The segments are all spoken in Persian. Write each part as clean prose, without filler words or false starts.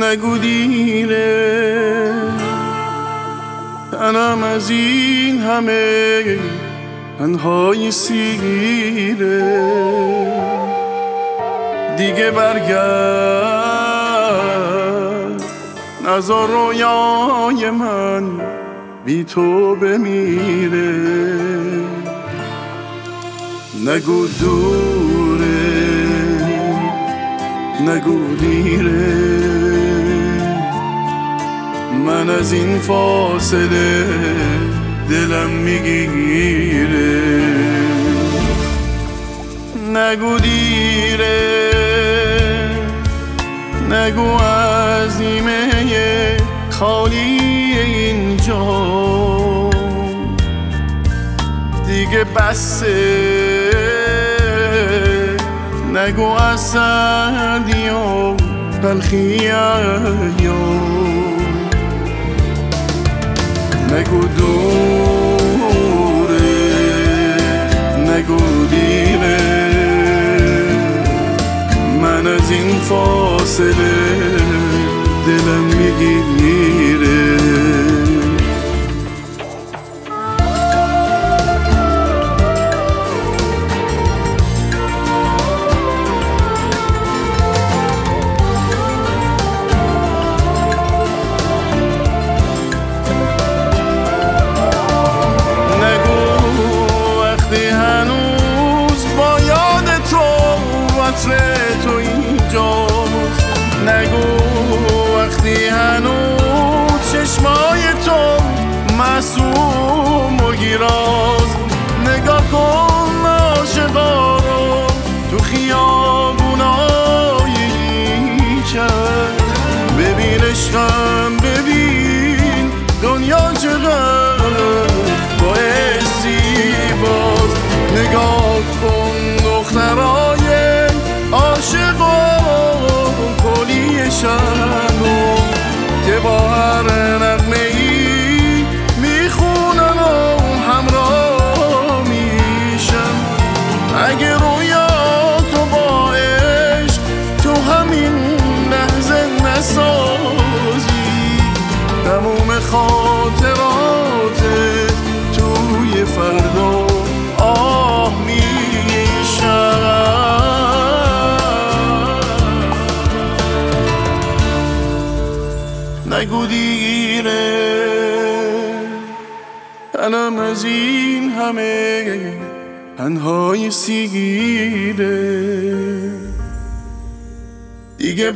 نگو دیره، تنم از این همه تنهای سیره. دیگه برگرد، نذار رویای من بی تو بمیره. نگو دوره، نگو دیره، من از این فاصله دلم میگیره. نگو دیره، نگو عزیمه خالی اینجا دیگه بسه. نگو از سردی و تلخی ایام، نگو دوره، نگو دیره، من از این فاصله دلم میگیره. تو اینجاست، نگو وقتی هنوز چشمای تو معصوم و گیراز. نگاه کن عاشقا رو تو خیابونای چشم، ببین عشقم، ببین دنیا چقدر باعث زیباست. نگاه کن دخترای عاشق و کلی شنو که با هر نغمه ای میخونن و همراه میشن. اگه رویا تو با عشق تو همین لحظه نسازی، تموم خاطراتت توی فردا آه میشن. نگو دیره، تنم از این همه تنهای سیگیره. دیگه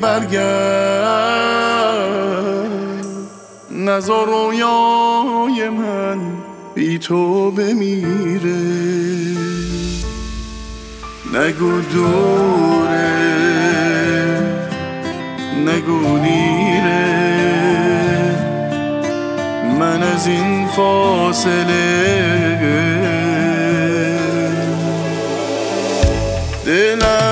برگرد، نذار رویای من بی تو بمیره. نگو دوره، نگو دیره، من از این فاصله دلم